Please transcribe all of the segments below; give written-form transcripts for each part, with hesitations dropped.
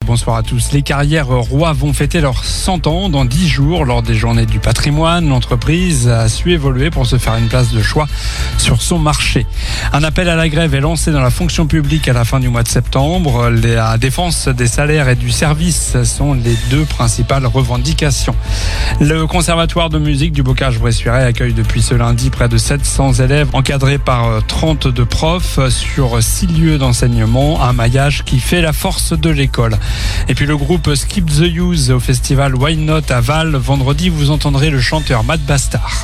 bonsoir à tous. Les carrières Roy vont fêter leurs 100 ans dans 10 jours lors des journées du patrimoine. L'entreprise a su évoluer pour se faire une place de choix sur son marché. Un appel à la grève est lancé dans la fonction publique à la fin du mois de septembre. La défense des salaires et du service sont les deux principales revendications. Le conservatoire de musique du Bocage-Bressuiret accueille depuis ce lundi près de 700 élèves encadrés par 32 profs sur 6 lieux d'enseignement. Un maillage qui fait la force de l'école. Et puis le groupe Skip the Use au festival Why Not à Val. Vendredi, vous entendrez le chanteur Matt Bastard.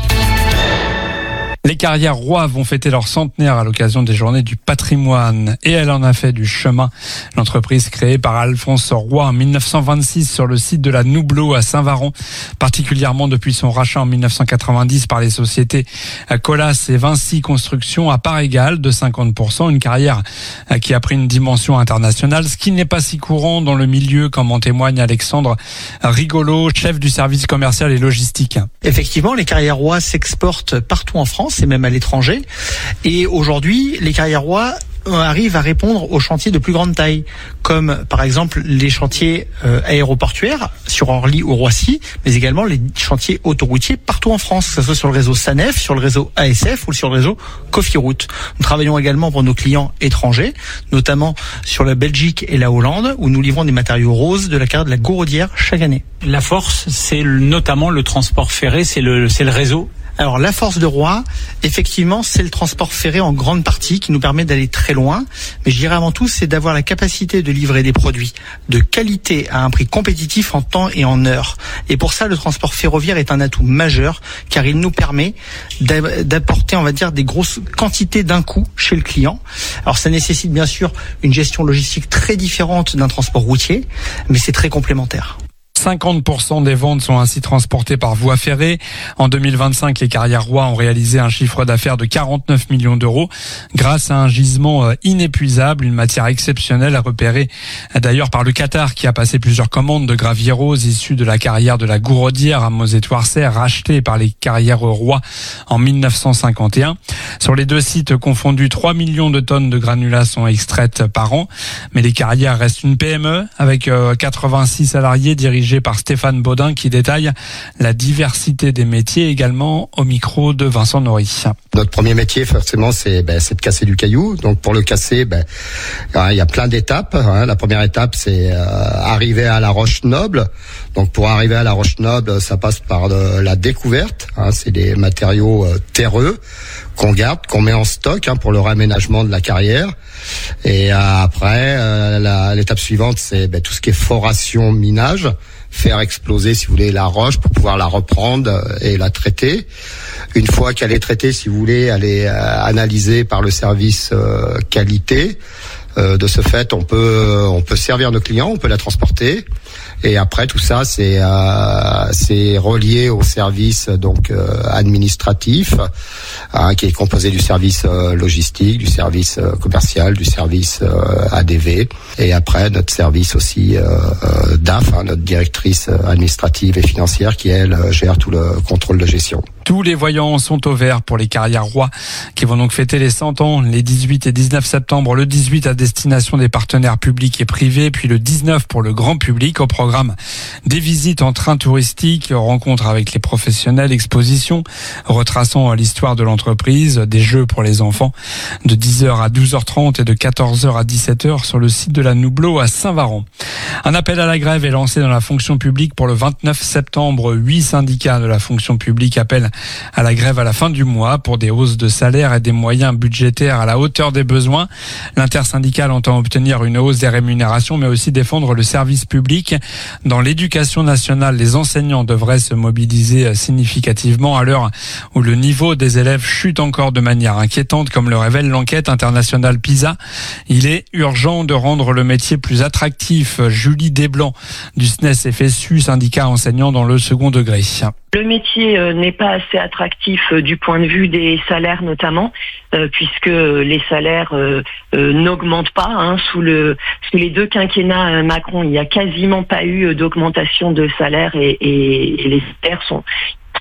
Les carrières Roy vont fêter leur centenaire à l'occasion des journées du patrimoine et elle en a fait du chemin. L'entreprise créée par Alphonse Roy en 1926 sur le site de la Noubleau à Saint-Varon, particulièrement depuis son rachat en 1990 par les sociétés Colas et Vinci Construction à part égale de 50%. Une carrière qui a pris une dimension internationale, ce qui n'est pas si courant dans le milieu comme en témoigne Alexandre Rigolo, chef du service commercial et logistique. Effectivement, les carrières Roy s'exportent partout en France et même à l'étranger. Et aujourd'hui, les carrières Roy arrivent à répondre aux chantiers de plus grande taille, comme par exemple les chantiers aéroportuaires sur Orly ou Roissy, mais également les chantiers autoroutiers partout en France, que ce soit sur le réseau SANEF, sur le réseau ASF ou sur le réseau Cofiroute. Nous travaillons également pour nos clients étrangers, notamment sur la Belgique et la Hollande, où nous livrons des matériaux roses de la carrière de la Gouraudière chaque année. La force, c'est notamment le transport ferré, c'est le réseau. Alors la force de Roy, effectivement, c'est le transport ferré en grande partie qui nous permet d'aller très loin. Mais je dirais avant tout, c'est d'avoir la capacité de livrer des produits de qualité à un prix compétitif en temps et en heure. Et pour ça, le transport ferroviaire est un atout majeur car il nous permet d'apporter, on va dire, des grosses quantités d'un coup chez le client. Alors ça nécessite bien sûr une gestion logistique très différente d'un transport routier, mais c'est très complémentaire. 50% des ventes sont ainsi transportées par voie ferrée. En 2025, les carrières Roy ont réalisé un chiffre d'affaires de 49 millions d'euros grâce à un gisement inépuisable, une matière exceptionnelle repérée d'ailleurs par le Qatar qui a passé plusieurs commandes de gravier rose issus de la carrière de la Gouraudière à Mozet-Touarçay, rachetée par les carrières Roy en 1951. Sur les deux sites confondus, 3 millions de tonnes de granulats sont extraites par an. Mais les carrières restent une PME avec 86 salariés dirigés par Stéphane Baudin qui détaille la diversité des métiers également au micro de Vincent Nory. Notre premier métier, forcément, c'est de casser du caillou. Donc pour le casser, il y a plein d'étapes. La première étape, c'est arriver à la roche noble. Donc pour arriver à la roche noble, ça passe par la découverte. C'est des matériaux terreux qu'on garde, qu'on met en stock pour le réaménagement de la carrière. Et après, l'étape suivante, c'est tout ce qui est foration, minage, faire exploser, si vous voulez, la roche pour pouvoir la reprendre et la traiter. Une fois qu'elle est traitée, si vous voulez, elle est analysée par le service qualité. De ce fait, on peut servir nos clients, on peut la transporter. Et après tout ça, c'est relié au service administratif, qui est composé du service logistique, du service commercial, du service ADV, et après notre service aussi DAF, notre directrice administrative et financière, qui elle gère tout le contrôle de gestion. Tous les voyants sont au vert pour les carrières Roy qui vont donc fêter les 100 ans les 18 et 19 septembre. Le 18 à destination des partenaires publics et privés, puis le 19 pour le grand public. Au programme des visites en train touristique, rencontres avec les professionnels, expositions retraçant l'histoire de l'entreprise, des jeux pour les enfants de 10h à 12h30 et de 14h à 17h sur le site de la Noubleau à Saint-Varon. Un appel à la grève est lancé dans la fonction publique pour le 29 septembre. 8 syndicats de la fonction publique appellent à la grève à la fin du mois pour des hausses de salaire et des moyens budgétaires à la hauteur des besoins. L'intersyndicale entend obtenir une hausse des rémunérations mais aussi défendre le service public. Dans l'éducation nationale, les enseignants devraient se mobiliser significativement à l'heure où le niveau des élèves chute encore de manière inquiétante, comme le révèle l'enquête internationale PISA. Il est urgent de rendre le métier plus attractif. Julie Desblancs du SNES FSU, syndicat enseignant dans le second degré. Le métier n'est pas assez attractif du point de vue des salaires notamment, puisque les salaires n'augmentent pas. Sous les deux quinquennats Macron, il n'y a quasiment pas eu d'augmentation de salaire et les salaires sont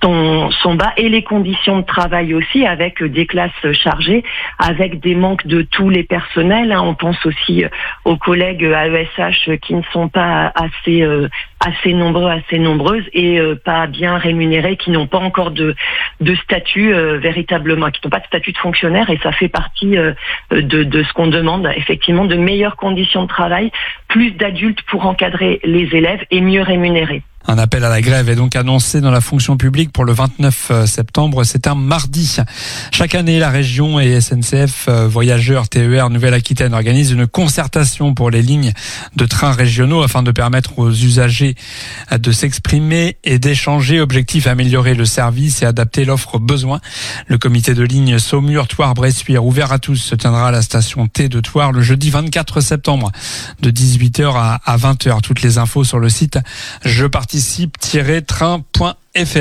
sont bas, et les conditions de travail aussi, avec des classes chargées, avec des manques de tous les personnels. On pense aussi aux collègues AESH qui ne sont pas assez nombreux, assez nombreuses, et pas bien rémunérés, qui n'ont pas encore de statut véritablement, qui n'ont pas de statut de fonctionnaire, et ça fait partie de ce qu'on demande, effectivement, de meilleures conditions de travail, plus d'adultes pour encadrer les élèves et mieux rémunérés. Un appel à la grève est donc annoncé dans la fonction publique pour le 29 septembre. C'est un mardi. Chaque année, la région et SNCF Voyageurs TER Nouvelle-Aquitaine organisent une concertation pour les lignes de trains régionaux afin de permettre aux usagers de s'exprimer et d'échanger. Objectif, améliorer le service et adapter l'offre aux besoins. Le comité de ligne Saumur-Thouars-Bressuire, ouvert à tous, se tiendra à la station T de Thouars le jeudi 24 septembre de 18h à 20h. Toutes les infos sur le site jeparticipe-train.fr.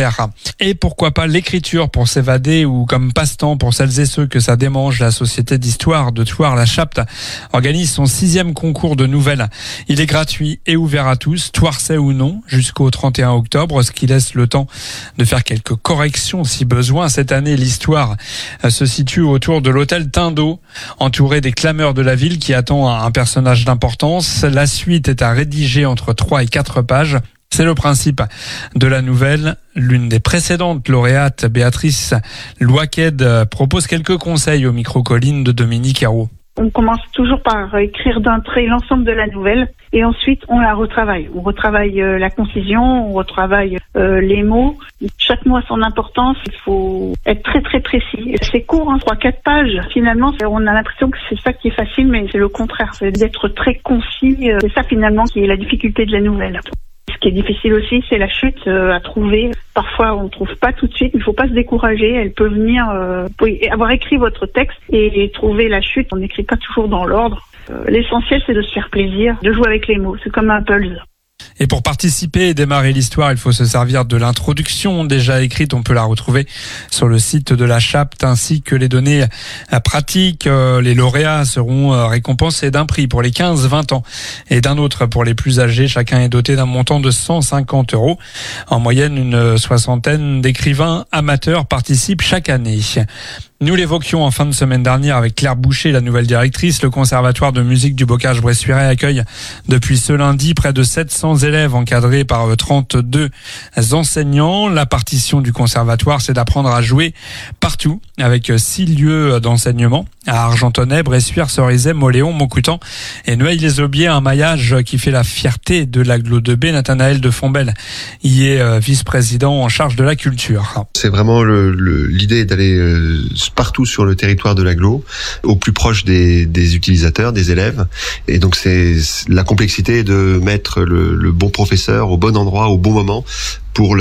Et pourquoi pas l'écriture pour s'évader ou comme passe-temps pour celles et ceux que ça démange. La Société d'Histoire de Thouars, la Chapte, organise son 6e concours de nouvelles. Il est gratuit et ouvert à tous, Thouarsais ou non, jusqu'au 31 octobre, ce qui laisse le temps de faire quelques corrections si besoin. Cette année, l'histoire se situe autour de l'hôtel Tindeau, entouré des clameurs de la ville qui attend un personnage d'importance. La suite est à rédiger entre 3 et 4 pages. C'est le principe de la nouvelle. L'une des précédentes lauréates, Béatrice Louaked, propose quelques conseils au micro-colline de Dominique Hérault. On commence toujours par écrire d'un trait l'ensemble de la nouvelle et ensuite on la retravaille. On retravaille la concision, on retravaille les mots. Chaque mot a son importance, il faut être très très précis. C'est court, 3-4 pages. Finalement, on a l'impression que c'est ça qui est facile, mais c'est le contraire. C'est d'être très concis. C'est ça finalement qui est la difficulté de la nouvelle. Ce qui est difficile aussi, c'est la chute à trouver. Parfois, on ne trouve pas tout de suite. Il ne faut pas se décourager. Elle peut venir, vous pouvez avoir écrit votre texte et trouver la chute. On n'écrit pas toujours dans l'ordre. L'essentiel, c'est de se faire plaisir, de jouer avec les mots. C'est comme un puzzle. Et pour participer et démarrer l'histoire, il faut se servir de l'introduction déjà écrite. On peut la retrouver sur le site de la Chapte, ainsi que les données pratiques. Les lauréats seront récompensés d'un prix pour les 15-20 ans et d'un autre pour les plus âgés. Chacun est doté d'un montant de 150 €. En moyenne, une soixantaine d'écrivains amateurs participent chaque année. Nous l'évoquions en fin de semaine dernière avec Claire Boucher, la nouvelle directrice. Le Conservatoire de musique du Bocage-Bressuirais accueille depuis ce lundi près de 700 élèves encadrés par 32 enseignants. La partition du Conservatoire, c'est d'apprendre à jouer partout avec 6 lieux d'enseignement à Argentonnet, Bressuire, Cerizay, Moléon, Montcoutan et Noailles-les-Aubiers. Un maillage qui fait la fierté de l'agglo de B. Nathanaël de Fombelle y est vice-président en charge de la culture. C'est vraiment l'idée d'aller partout sur le territoire de l'agglo, au plus proche des utilisateurs, des élèves. Et donc c'est la complexité de mettre le bon professeur au bon endroit, au bon moment, pour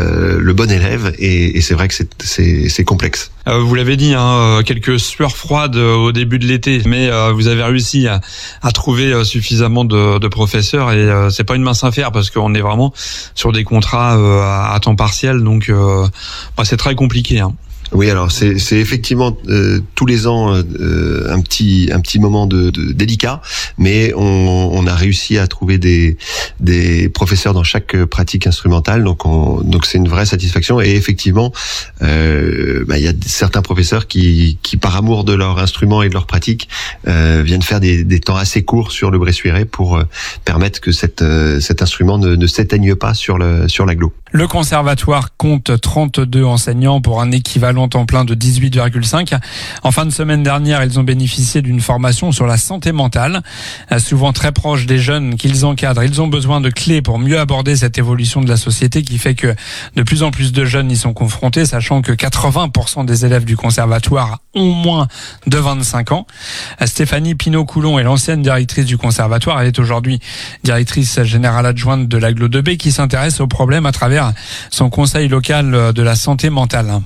le bon élève, et c'est vrai que c'est complexe. Vous l'avez dit, quelques sueurs froides au début de l'été, mais vous avez réussi à trouver suffisamment de professeurs, et c'est pas une mince affaire parce qu'on est vraiment sur des contrats à temps partiel, donc c'est très compliqué. Oui, alors c'est effectivement tous les ans un petit moment de délicat, mais on a réussi à trouver des professeurs dans chaque pratique instrumentale, donc c'est une vraie satisfaction. Et effectivement, il y a certains professeurs qui par amour de leur instrument et de leur pratique viennent faire des temps assez courts sur le bressuirais pour permettre que cet instrument ne s'éteigne pas sur l'agglo. Le conservatoire compte 32 enseignants pour un équivalent temps plein de 18,5. En fin de semaine dernière, ils ont bénéficié d'une formation sur la santé mentale. Souvent très proche des jeunes qu'ils encadrent, ils ont besoin de clés pour mieux aborder cette évolution de la société qui fait que de plus en plus de jeunes y sont confrontés, sachant que 80% des élèves du conservatoire ont moins de 25 ans. Stéphanie Pinot-Coulon est l'ancienne directrice du conservatoire. Elle est aujourd'hui directrice générale adjointe de l'agglo de B qui s'intéresse aux problèmes à travers son conseil local de la santé mentale.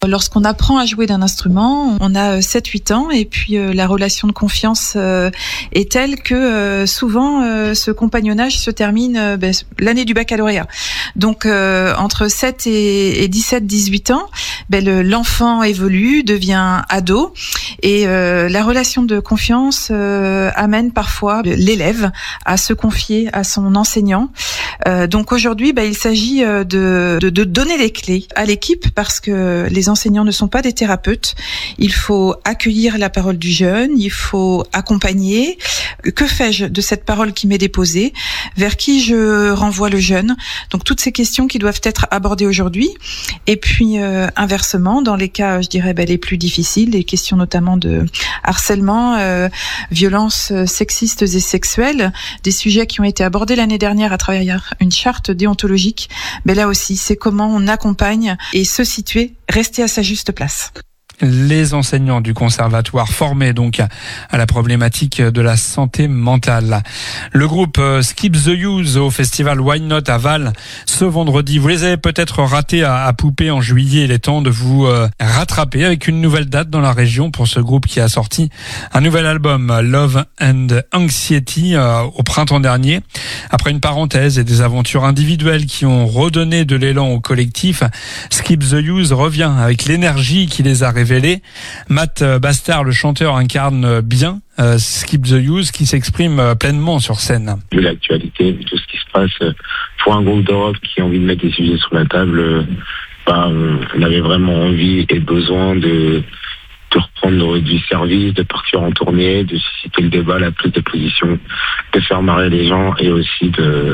Lorsqu'on apprend à jouer d'un instrument, on a 7-8 ans et puis la relation de confiance est telle que souvent ce compagnonnage se termine l'année du baccalauréat. Donc entre 7 et 17-18 ans, l'enfant évolue, devient ado et la relation de confiance amène parfois l'élève à se confier à son enseignant. Donc aujourd'hui, il s'agit de donner les clés à l'équipe parce que les enseignants ne sont pas des thérapeutes. Il faut accueillir la parole du jeune, il faut accompagner. Que fais-je de cette parole qui m'est déposée? Vers qui je renvoie le jeune? Donc toutes ces questions qui doivent être abordées aujourd'hui. Et puis inversement, dans les cas, je dirais, les plus difficiles, les questions notamment de harcèlement, violences sexistes et sexuelles, des sujets qui ont été abordés l'année dernière à travers une charte déontologique. Là aussi, c'est comment on accompagne et se situer, rester à sa juste place. Les enseignants du conservatoire formés donc à la problématique de la santé mentale. Le groupe Skip the Use au festival Why Not à Val ce vendredi. Vous les avez peut-être ratés à Poupée en juillet. Il est temps de vous rattraper avec une nouvelle date dans la région pour ce groupe qui a sorti un nouvel album Love and Anxiety au printemps dernier. Après une parenthèse et des aventures individuelles qui ont redonné de l'élan au collectif, Skip the Use revient avec l'énergie qui les a révélés. Matt Bastard, le chanteur, incarne bien Skip the Use qui s'exprime pleinement sur scène. Vu l'actualité, vu tout ce qui se passe, pour un groupe de rock qui a envie de mettre des sujets sur la table, on avait vraiment envie et besoin de reprendre du service, de partir en tournée, de susciter le débat, la prise de position, de faire marrer les gens et aussi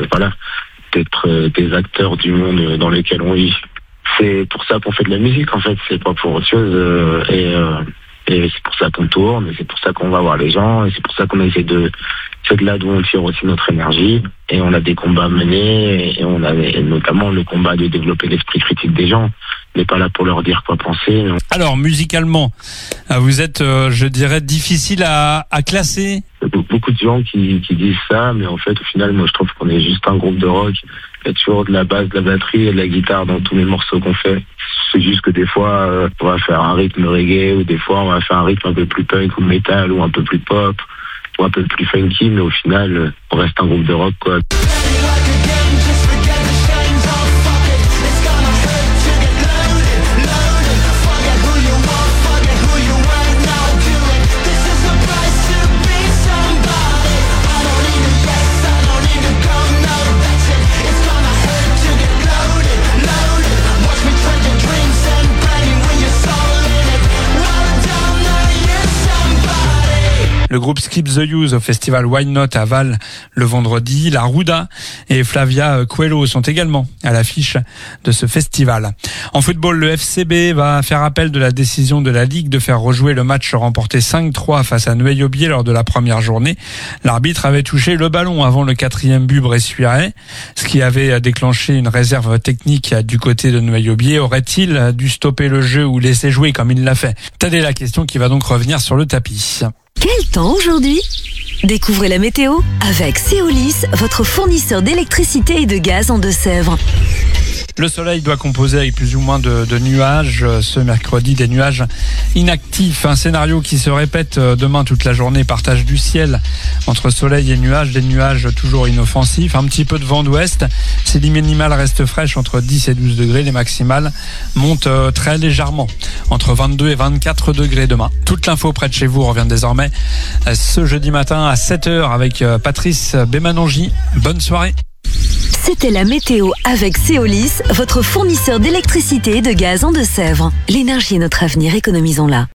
d'être des acteurs du monde dans lequel on vit. C'est pour ça qu'on fait de la musique, en fait. C'est pas pour autre chose. Et c'est pour ça qu'on tourne, et c'est pour ça qu'on va voir les gens, et c'est pour ça qu'on essaie c'est de là d'où on tire aussi notre énergie. Et on a des combats à mener, et on a notamment le combat de développer l'esprit critique des gens. On n'est pas là pour leur dire quoi penser. Alors, musicalement, vous êtes, je dirais, difficile à classer. Beaucoup de gens qui disent ça, mais en fait, au final, moi, je trouve qu'on est juste un groupe de rock. Il y a toujours de la basse, de la batterie et de la guitare dans tous les morceaux qu'on fait. C'est juste que des fois, on va faire un rythme reggae, ou des fois, on va faire un rythme un peu plus punk ou metal, ou un peu plus pop, ou un peu plus funky, mais au final, on reste un groupe de rock, quoi. Le groupe Skip the Use au festival Why Not à Val le vendredi. La Ruda et Flavia Coelho sont également à l'affiche de ce festival. En football, le FCB va faire appel de la décision de la Ligue de faire rejouer le match remporté 5-3 face à Noailles-Aubier lors de la première journée. L'arbitre avait touché le ballon avant le 4e but bressuirais, ce qui avait déclenché une réserve technique du côté de Noailles-Aubier. Aurait-il dû stopper le jeu ou laisser jouer comme il l'a fait? Telle est la question qui va donc revenir sur le tapis. Quel temps aujourd'hui? Découvrez la météo avec Céolis, votre fournisseur d'électricité et de gaz en Deux-Sèvres. Le soleil doit composer avec plus ou moins de nuages. Ce mercredi, des nuages inactifs. Un scénario qui se répète demain toute la journée. Partage du ciel entre soleil et nuages. Des nuages toujours inoffensifs. Un petit peu de vent d'ouest. Si les minimales restent fraîches entre 10 et 12 degrés, les maximales montent très légèrement. Entre 22 et 24 degrés demain. Toute l'info près de chez vous revient désormais ce jeudi matin à 7h avec Patrice Bémanongi. Bonne soirée. C'était la météo avec Céolis, votre fournisseur d'électricité et de gaz en Deux-Sèvres. L'énergie est notre avenir, économisons-la.